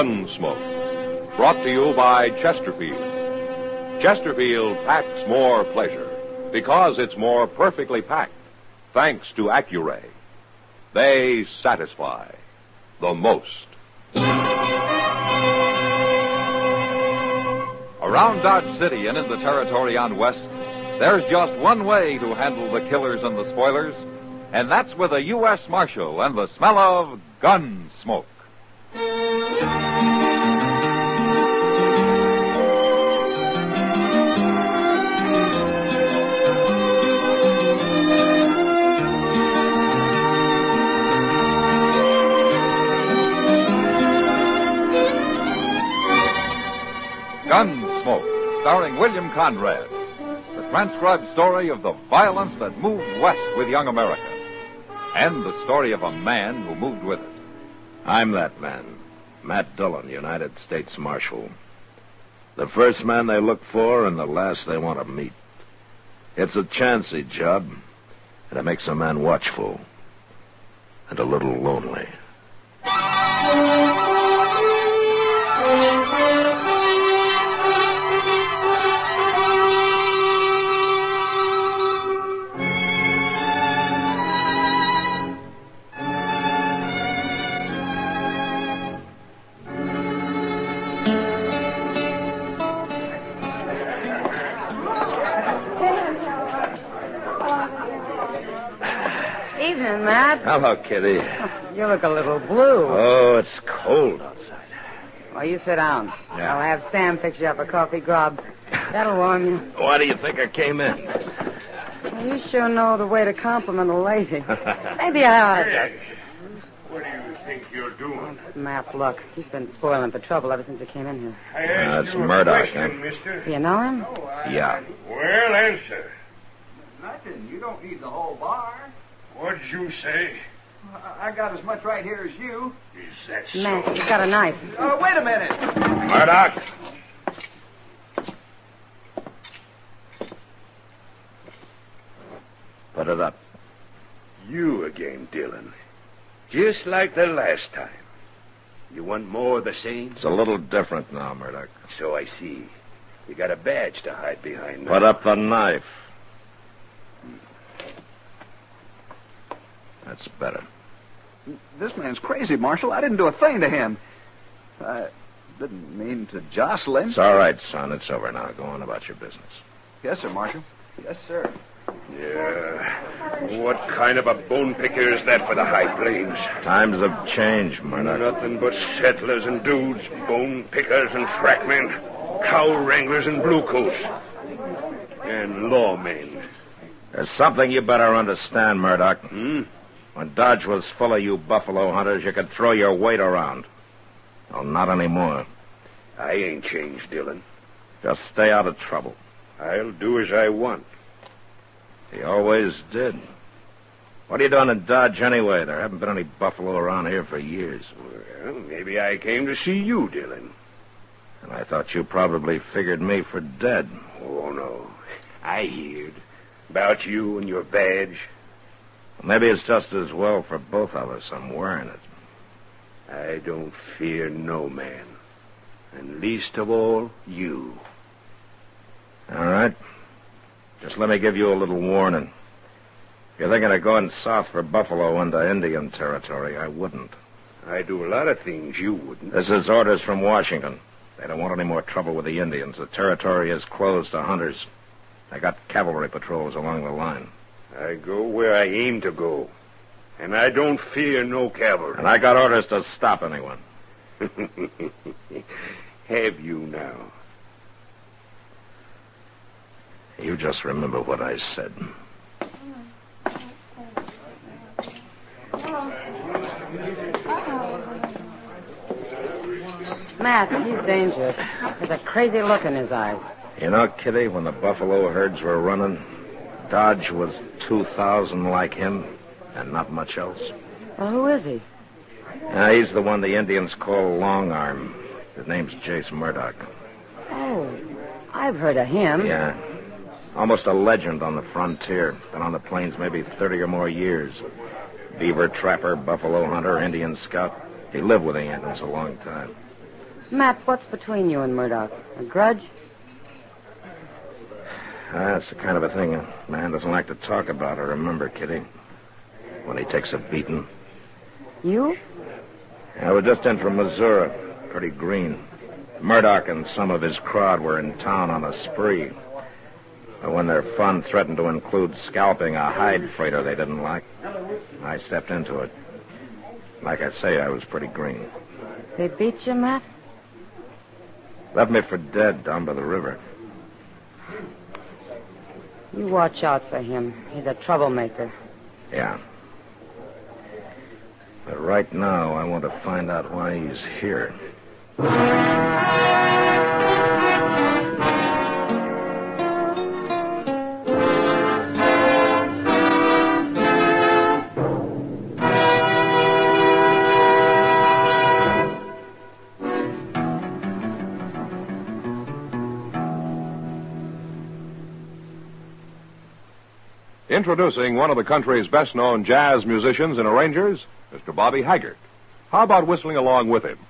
Gunsmoke. Brought to you by Chesterfield. Chesterfield packs more pleasure because it's more perfectly packed, thanks to Accuray. They satisfy the most. Around Dodge City and in the territory on West, there's just one way to handle the killers and the spoilers, and that's with a U.S. Marshal and the smell of gun smoke. Gunsmoke, starring William Conrad. The transcribed story of the violence that moved west with young America. And the story of a man who moved with it. I'm that man, Matt Dillon, United States Marshal. The first man they look for and the last they want to meet. It's a chancy job, and it makes a man watchful and a little lonely. Evening, Matt. Hello, Kitty. You look a little blue. Oh, it's cold outside. Well, you sit down. Yeah. I'll have Sam fix you up a coffee grub. That'll warm you. Why do you think I came in? Well, you sure know the way to compliment a lady. Maybe I ought to. What do you think you're doing? Matt, look. He's been spoiling for trouble ever since he came in here. I asked That's you a Murdoch, question, huh? mister. Do you know him? Yeah. Well, answer. Nothing. You don't need the whole bar. What'd you say? I got as much right here as you. Is that so? Matt, he's got a knife. Wait a minute. Murdoch! Put it up. You again, Dillon. Just like the last time. You want more of the same? It's a little different now, Murdoch. So I see. You got a badge to hide behind. Put up the knife. That's better. This man's crazy, Marshal. I didn't do a thing to him. I didn't mean to jostle him. It's all right, son. It's over now. Go on about your business. Yes, sir, Marshal. Yes, sir. Yeah. What kind of a bone picker is that for the High Plains? Times have changed, Murdoch. Nothing but settlers and dudes, bone pickers and trackmen, cow wranglers and bluecoats, and lawmen. There's something you better understand, Murdoch. When Dodge was full of you buffalo hunters, you could throw your weight around. Well, not anymore. I ain't changed, Dillon. Just stay out of trouble. I'll do as I want. He always did. What are you doing in Dodge anyway? There haven't been any buffalo around here for years. Well, maybe I came to see you, Dillon. And I thought you probably figured me for dead. Oh, no. I heard about you and your badge. Maybe it's just as well for both of us I'm wearing it. I don't fear no man. And least of all, you. All right. Just let me give you a little warning. If you're thinking of going south for buffalo into Indian territory, I wouldn't. I do a lot of things you wouldn't. This is orders from Washington. They don't want any more trouble with the Indians. The territory is closed to hunters. They got cavalry patrols along the line. I go where I aim to go. And I don't fear no cavalry. And I got orders to stop anyone. Have you now? You just remember what I said. Matt, he's dangerous. There's a crazy look in his eyes. You know, Kitty, when the buffalo herds were running, Dodge was 2,000 like him and not much else. Well, who is he? He's the one the Indians call Long Arm. His name's Jace Murdoch. Oh, I've heard of him. Yeah. Almost a legend on the frontier. Been on the plains maybe 30 or more years. Beaver trapper, buffalo hunter, Indian scout. He lived with the Indians a long time. Matt, what's between you and Murdoch? A grudge? That's the kind of a thing a man doesn't like to talk about or remember, Kitty. When he takes a beating. You? I was just in from Missouri. Pretty green. Murdoch and some of his crowd were in town on a spree. But when their fun threatened to include scalping a hide freighter they didn't like, I stepped into it. Like I say, I was pretty green. They beat you, Matt? Left me for dead down by the river. You watch out for him. He's a troublemaker. Yeah. But right now, I want to find out why he's here. Introducing one of the country's best-known jazz musicians and arrangers, Mr. Bobby Haggart. How about whistling along with him?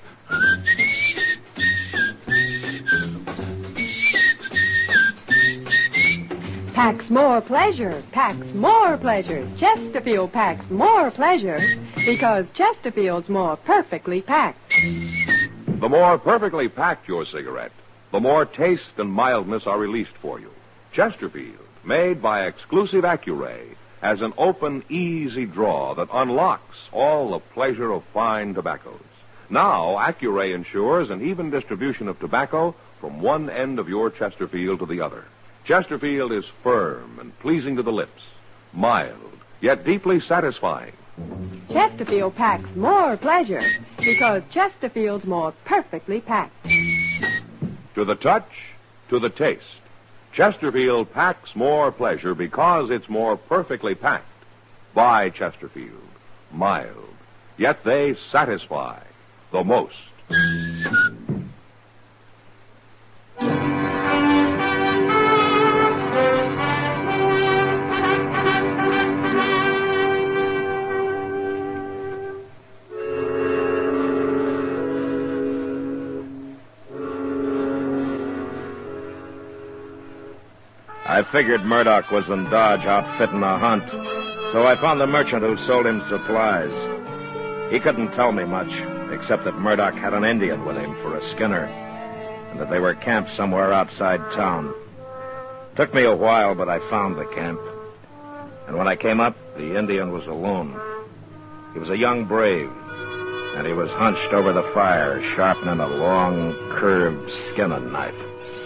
Packs more pleasure, packs more pleasure. Chesterfield packs more pleasure because Chesterfield's more perfectly packed. The more perfectly packed your cigarette, the more taste and mildness are released for you. Chesterfield, made by exclusive Accuray, has an open, easy draw that unlocks all the pleasure of fine tobaccos. Now, Accuray ensures an even distribution of tobacco from one end of your Chesterfield to the other. Chesterfield is firm and pleasing to the lips, mild, yet deeply satisfying. Chesterfield packs more pleasure because Chesterfield's more perfectly packed. To the touch, to the taste, Chesterfield packs more pleasure because it's more perfectly packed. By Chesterfield, mild, yet they satisfy the most. I figured Murdoch was in Dodge outfitting a hunt, so I found the merchant who sold him supplies. He couldn't tell me much, except that Murdoch had an Indian with him for a skinner, and that they were camped somewhere outside town. Took me a while, but I found the camp. And when I came up, the Indian was alone. He was a young brave, and he was hunched over the fire, sharpening a long, curved skinning knife.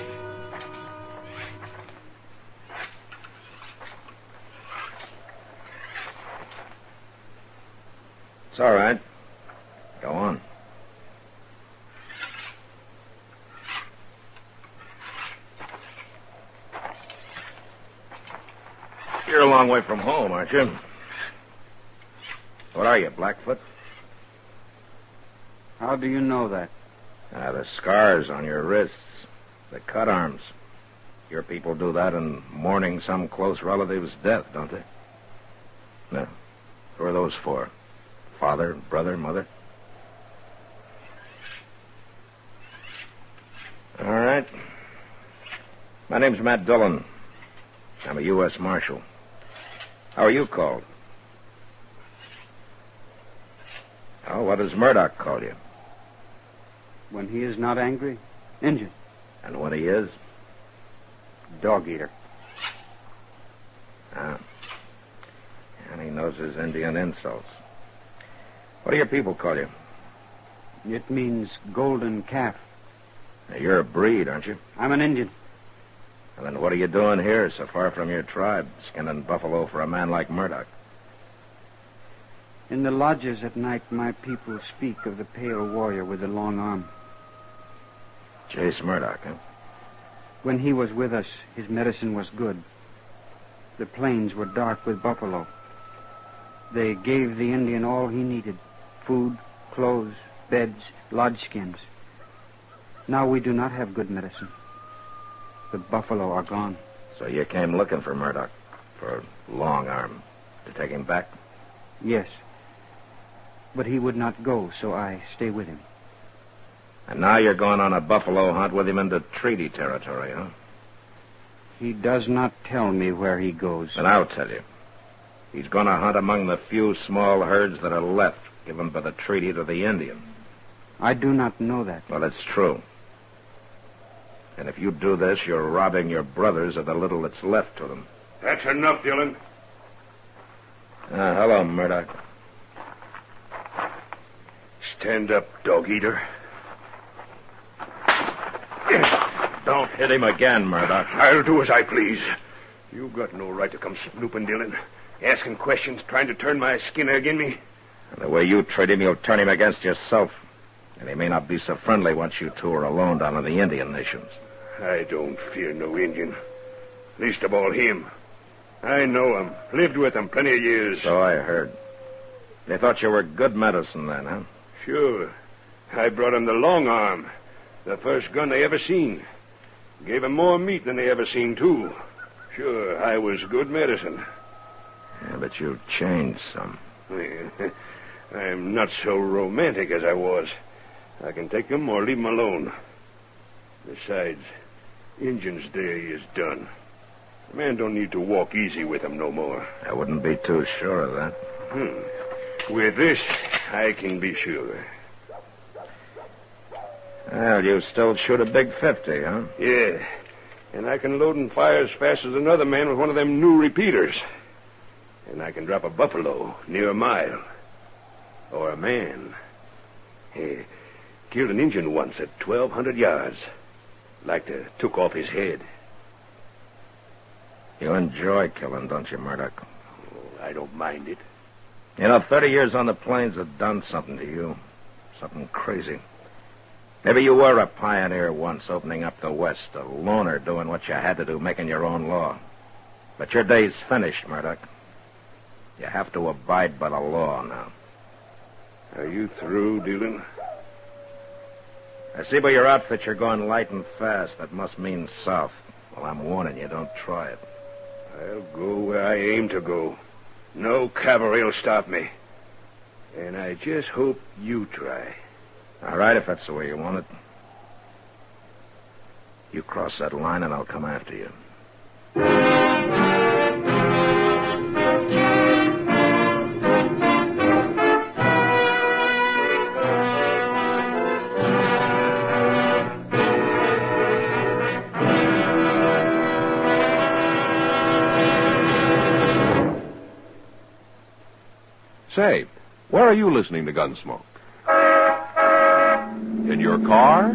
It's all right. Go on. You're a long way from home, aren't you? What are you, Blackfoot? How do you know that? The scars on your wrists. The cut arms. Your people do that in mourning some close relative's death, don't they? No. Who are those for? Father, brother, mother? All right. My name's Matt Dillon. I'm a U.S. Marshal. How are you called? Oh, what does Murdoch call you? When he is not angry, Injun. And when he is? Dog eater. Ah. And he knows his Indian insults. What do your people call you? It means golden calf. Now, you're a breed, aren't you? I'm an Indian. And then what are you doing here so far from your tribe, skinning buffalo for a man like Murdoch? In the lodges at night, my people speak of the pale warrior with the long arm. Chase Murdoch, huh? When he was with us, his medicine was good. The plains were dark with buffalo. They gave the Indian all he needed: food, clothes, beds, lodge skins. Now we do not have good medicine. The buffalo are gone. So you came looking for Murdoch, for Long Arm, to take him back? Yes. But he would not go, so I stay with him. And now you're going on a buffalo hunt with him into treaty territory, huh? He does not tell me where he goes. Then I'll tell you. He's going to hunt among the few small herds that are left, given by the treaty to the Indian. I do not know that. Well, it's true. And if you do this, you're robbing your brothers of the little that's left to them. That's enough, Dillon. Hello, Murdoch. Stand up, dog-eater. Don't hit him again, Murdoch. I'll do as I please. You've got no right to come snooping, Dillon. Asking questions, trying to turn my skin agin me. And the way you treat him, you'll turn him against yourself. And he may not be so friendly once you two are alone down in the Indian nations. I don't fear no Indian. Least of all him. I know him. Lived with him plenty of years. So I heard. They thought you were good medicine then, huh? Sure. I brought him the long arm. The first gun they ever seen. Gave him more meat than they ever seen, too. Sure, I was good medicine. Yeah, but you've changed some. I'm not so romantic as I was. I can take him or leave him alone. Besides, Injun's day is done. A man don't need to walk easy with him no more. I wouldn't be too sure of that. With this, I can be sure. Well, you still shoot a big 50, huh? Yeah, and I can load and fire as fast as another man with one of them new repeaters. And I can drop a buffalo near a mile. Or a man. Hey, killed an Injun once at 1,200 yards. Like to took off his head. You enjoy killing, don't you, Murdoch? Oh, I don't mind it. You know, 30 years on the plains have done something to you. Something crazy. Maybe you were a pioneer once, opening up the West, a loner doing what you had to do, making your own law. But your day's finished, Murdoch. You have to abide by the law now. Are you through, Dillon? I see by your outfit you're going light and fast. That must mean south. Well, I'm warning you, don't try it. I'll go where I aim to go. No cavalry will stop me. And I just hope you try. All right, if that's the way you want it. You cross that line and I'll come after you. Say, where are you listening to Gunsmoke? In your car?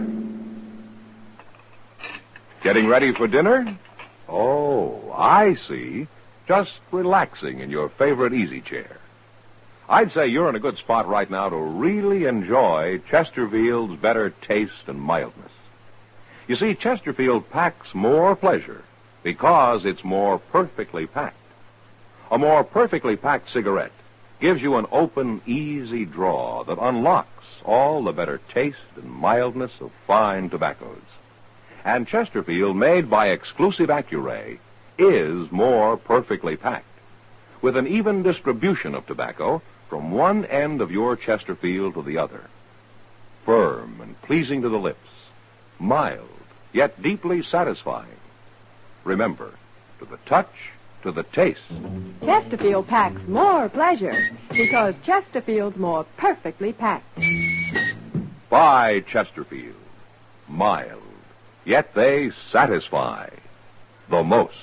Getting ready for dinner? Oh, I see. Just relaxing in your favorite easy chair. I'd say you're in a good spot right now to really enjoy Chesterfield's better taste and mildness. You see, Chesterfield packs more pleasure because it's more perfectly packed. A more perfectly packed cigarette gives you an open, easy draw that unlocks all the better taste and mildness of fine tobaccos. And Chesterfield, made by exclusive Accuray, is more perfectly packed, with an even distribution of tobacco from one end of your Chesterfield to the other. Firm and pleasing to the lips, mild, yet deeply satisfying. Remember, to the touch, to the taste. Chesterfield packs more pleasure because Chesterfield's more perfectly packed. By Chesterfield. Mild, yet they satisfy the most.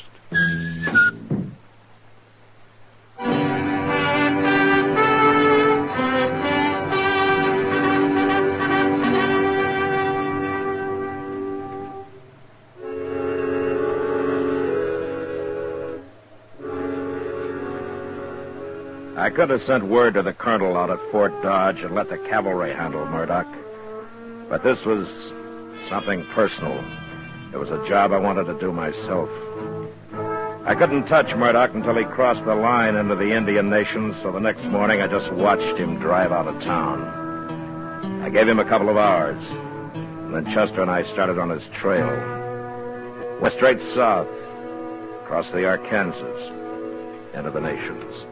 I could have sent word to the colonel out at Fort Dodge and let the cavalry handle Murdoch. But this was something personal. It was a job I wanted to do myself. I couldn't touch Murdoch until he crossed the line into the Indian nations, so the next morning I just watched him drive out of town. I gave him a couple of hours, and then Chester and I started on his trail. Went straight south, across the Arkansas, into the nations.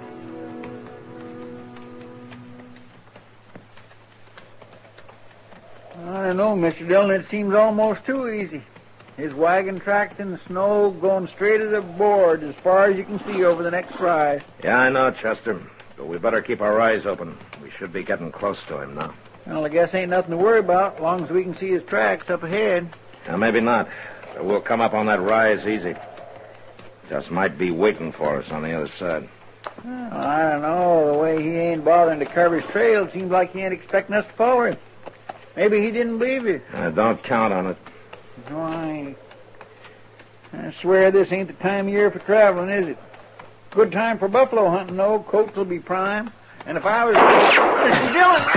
don't know, Mr. Dillon. It seems almost too easy. His wagon tracks in the snow going straight as a board as far as you can see over the next rise. Yeah, I know, Chester. But we better keep our eyes open. We should be getting close to him now. Well, I guess ain't nothing to worry about as long as we can see his tracks up ahead. Maybe not. But we'll come up on that rise easy. Just might be waiting for us on the other side. Well, I don't know. The way he ain't bothering to cover his trail, it seems like he ain't expecting us to follow him. Maybe he didn't believe you. Don't count on it. No, I ain't. I swear this ain't the time of year for traveling, is it? Good time for buffalo hunting, though. Coats will be prime. And if I was... Mr.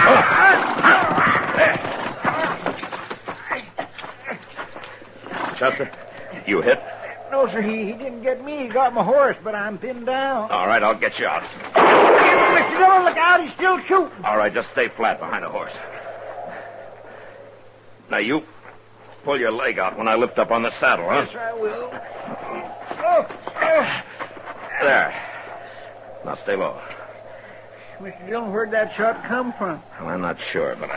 Dillon! Chester, you hit? No, sir, he didn't get me. He got my horse, but I'm pinned down. All right, I'll get you out. Mr. Dillon, look out. He's still shooting. All right, just stay flat behind the horse. Now, you pull your leg out when I lift up on the saddle, huh? Yes, I will. Oh. There. Now, stay low. Mr. Dillon, where'd that shot come from? Well, I'm not sure, but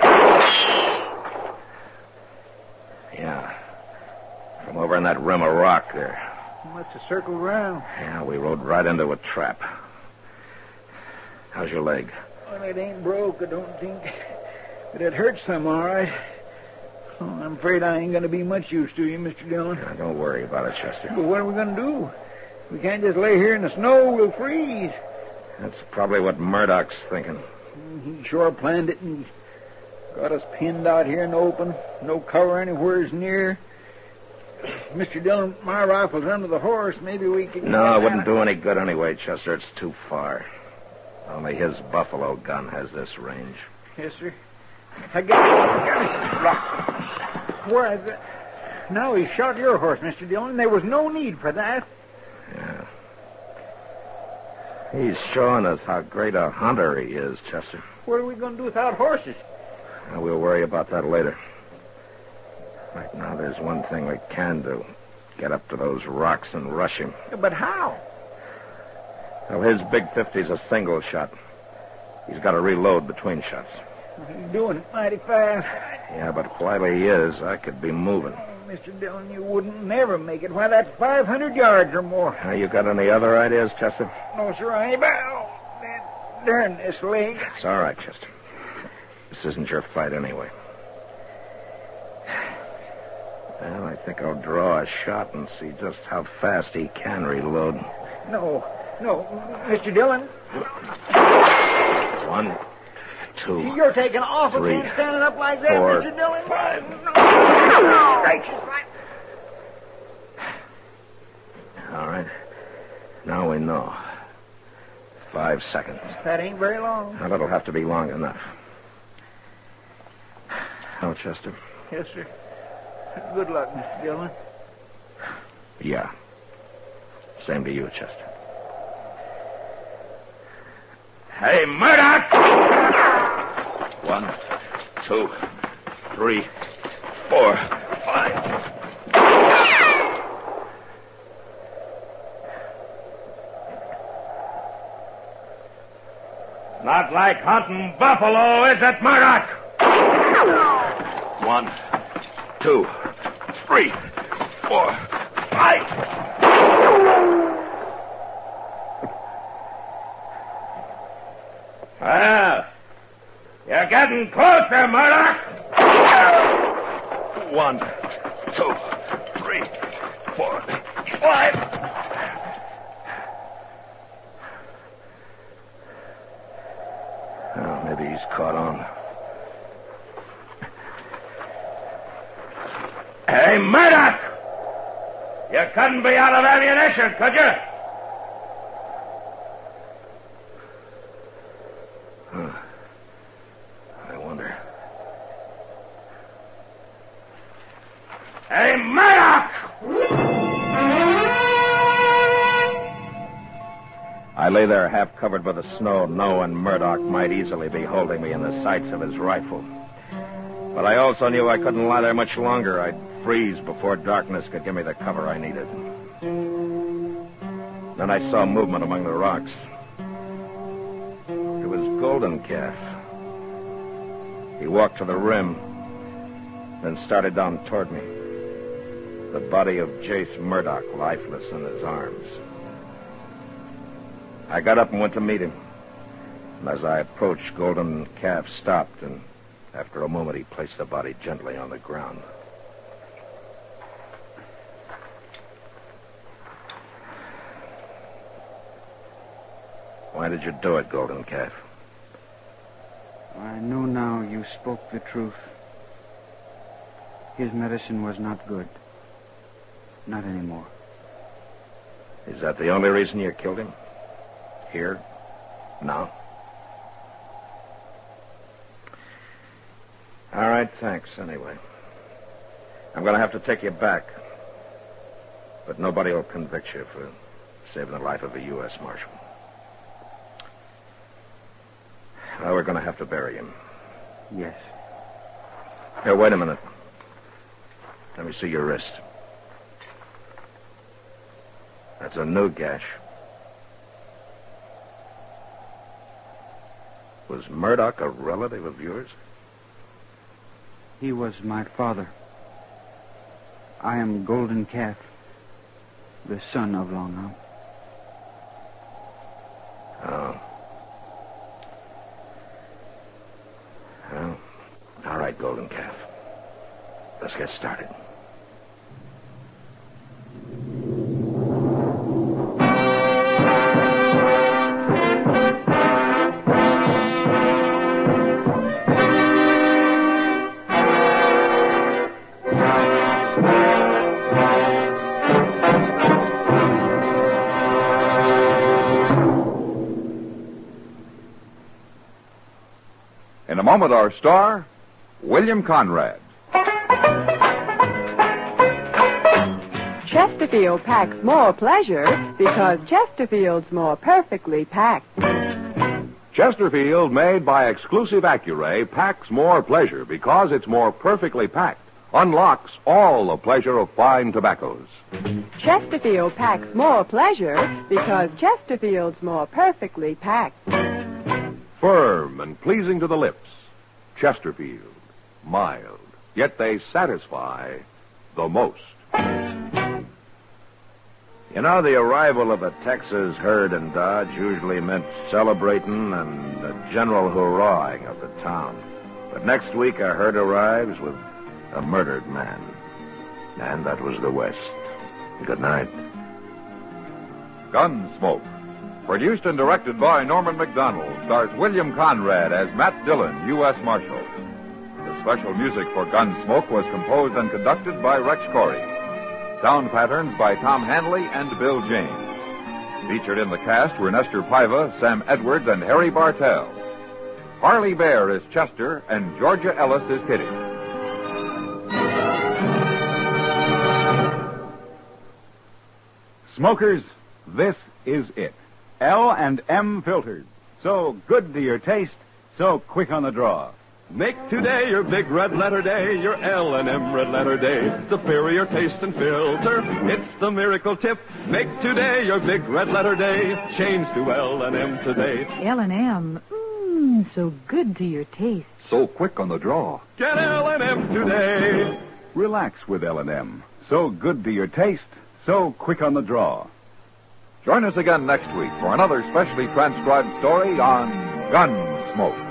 Yeah. From over in that rim of rock there. He must have circled around. Yeah, we rode right into a trap. How's your leg? Well, it ain't broke, I don't think. But it hurts some, all right. Oh, I'm afraid I ain't going to be much use to you, Mr. Dillon. Now, don't worry about it, Chester. But what are we going to do? We can't just lay here in the snow. We'll freeze. That's probably what Murdoch's thinking. He sure planned it and got us pinned out here in the open. No cover anywheres near. Mr. Dillon, my rifle's under the horse. Maybe we could... No, it wouldn't do any good anyway, Chester. It's too far. Only his buffalo gun has this range. Yes, sir. I got it. Where is it? No, he shot your horse, Mr. Dillon. There was no need for that. Yeah. He's showing us how great a hunter he is, Chester. What are we going to do without horses? We'll worry about that later. Right now, there's one thing we can do. Get up to those rocks and rush him. But how? Well, his big 50's a single shot. He's got to reload between shots. He's doing it mighty fast. Yeah, but while he is, I could be moving. Oh, Mr. Dillon, you wouldn't never make it. Why, that's 500 yards or more. You got any other ideas, Chester? No, sir, I ain't. Oh, darn this leg. It's all right, Chester. This isn't your fight anyway. Well, I think I'll draw a shot and see just how fast he can reload. No, Mr. Dillon. 1, 2. You're taking an awful 3, chance standing up like that, 4, Mr. Dillon. 5. No, gracious. All right. Now we know. 5 seconds. That ain't very long. Now, that'll have to be long enough. Oh, Chester? Yes, sir. Good luck, Mr. Dillon. Yeah. Same to you, Chester. Hey, Murdoch! 1, 2, 3, 4, 5. Not like hunting buffalo, is it, Murdoch? 1, 2, 3, 4, 5. Well, you're getting closer, Murdoch. 1, 2, 3, 4, 5. Oh, maybe he's caught on. Hey, Murdoch! You couldn't be out of ammunition, could you? I wonder. Hey, Murdoch! I lay there half covered by the snow, knowing Murdoch might easily be holding me in the sights of his rifle. But I also knew I couldn't lie there much longer. I'd freeze before darkness could give me the cover I needed. Then I saw movement among the rocks. It was Golden Calf. He walked to the rim, then started down toward me. The body of Jace Murdoch lifeless in his arms. I got up and went to meet him. And as I approached, Golden Calf stopped, and after a moment he placed the body gently on the ground. Why did you do it, Golden Calf? I know now you spoke the truth. His medicine was not good. Not anymore. Is that the only reason you killed him? Here? Now? All right, thanks, anyway. I'm going to have to take you back. But nobody will convict you for saving the life of a U.S. Marshal. Well, we're going to have to bury him. Yes. Here, wait a minute. Let me see your wrist. That's a new gash. Was Murdoch a relative of yours? He was my father. I am Golden Calf, the son of Long Arm. Oh. Well, all right, Golden Calf. Let's get started. In a moment, our star, William Conrad. Chesterfield packs more pleasure because Chesterfield's more perfectly packed. Chesterfield, made by exclusive Accuray, packs more pleasure because it's more perfectly packed. Unlocks all the pleasure of fine tobaccos. Chesterfield packs more pleasure because Chesterfield's more perfectly packed. Firm and pleasing to the lips. Chesterfield. Mild. Yet they satisfy the most. You know, the arrival of a Texas herd in Dodge usually meant celebrating and a general hurrahing of the town. But next week, a herd arrives with a murdered man. And that was the West. Good night. Gunsmoke. Produced and directed by Norman McDonald, stars William Conrad as Matt Dillon, U.S. Marshal. The special music for Gunsmoke was composed and conducted by Rex Corey. Sound patterns by Tom Hanley and Bill James. Featured in the cast were Nestor Paiva, Sam Edwards, and Harry Bartell. Harley Bear is Chester, and Georgia Ellis is Kitty. Smokers, this is it. L&M filters. So good to your taste, so quick on the draw. Make today your big red letter day, your L&M red letter day. Superior taste and filter, it's the miracle tip. Make today your big red letter day. Change to L&M today. L&M, so good to your taste. So quick on the draw. Get L&M today. Relax with L&M. So good to your taste, so quick on the draw. Join us again next week for another specially transcribed story on Gunsmoke.